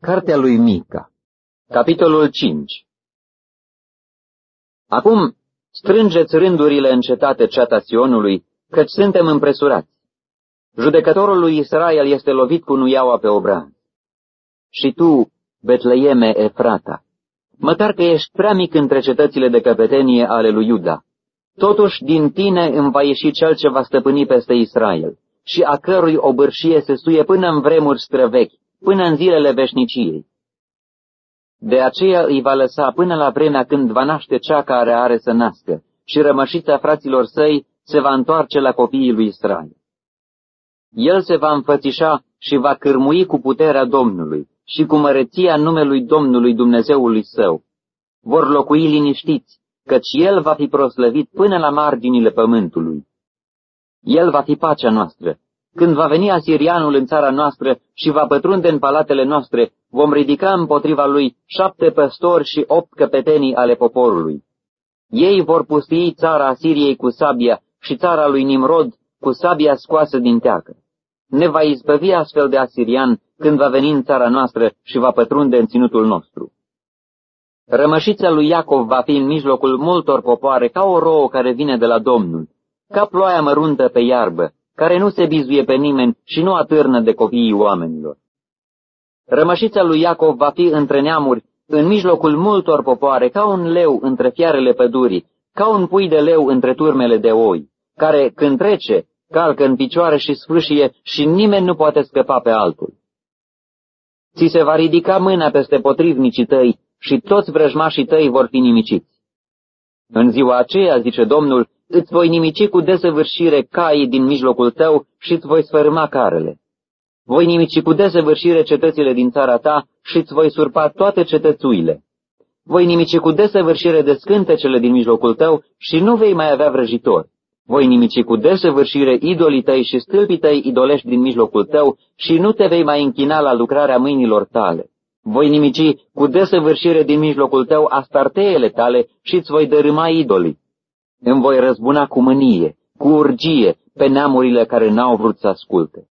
Cartea lui Mica, capitolul 5. Acum strângeți rândurile în cetate ceata Sionului, căci suntem împresurați. Judecătorul lui Israel este lovit cu nuiaua pe obraz. Și tu, Betleeme Efrata, măcar că ești prea mic între cetățile de căpetenie ale lui Iuda, totuși din tine îmi va ieși cel ce va stăpâni peste Israel, și a cărui obârșie se suie până în vremuri străvechi, până în zilele veșniciei. De aceea îi va lăsa până la vremea când va naște cea care are să nască, și rămășița fraților săi se va întoarce la copiii lui Israel. El se va înfățișa și va cârmui cu puterea Domnului și cu măreția numelui Domnului Dumnezeului său. Vor locui liniștiți, căci El va fi proslăvit până la marginile pământului. El va fi pacea noastră. Când va veni asirianul în țara noastră și va pătrunde în palatele noastre, vom ridica împotriva lui 7 păstori și 8 căpetenii ale poporului. Ei vor pustii țara Asiriei cu sabia și țara lui Nimrod cu sabia scoasă din teacă. Ne va izbăvi astfel de asirian când va veni în țara noastră și va pătrunde în ținutul nostru. Rămășița lui Iacov va fi în mijlocul multor popoare ca o rouă care vine de la Domnul, ca ploaia măruntă pe iarbă, care nu se bizuie pe nimeni și nu atârnă de copiii oamenilor. Rămășița lui Iacov va fi între neamuri, în mijlocul multor popoare, ca un leu între fiarele pădurii, ca un pui de leu între turmele de oi, care, când trece, calcă în picioare și sfâșie și nimeni nu poate scăpa pe altul. Ți se va ridica mâna peste potrivnicii tăi și toți vrăjmașii tăi vor fi nimiciți. În ziua aceea, zice Domnul, îți voi nimici cu desăvârșire caii din mijlocul tău și îți voi sfărâma carele. Voi nimici cu desăvârșire cetățile din țara ta și îți voi surpa toate cetățuile. Voi nimici cu desăvârșire descântecele din mijlocul tău și nu vei mai avea vrăjitori. Voi nimici cu desăvârșire idolii tăi și stâlpii tăi idolești din mijlocul tău și nu te vei mai închina la lucrarea mâinilor tale. Voi nimici cu desăvârșire din mijlocul tău astarteele tale și îți voi dărâma idolii. Îmi voi răzbuna cu mânie, cu urgie, pe neamurile care n-au vrut să asculte.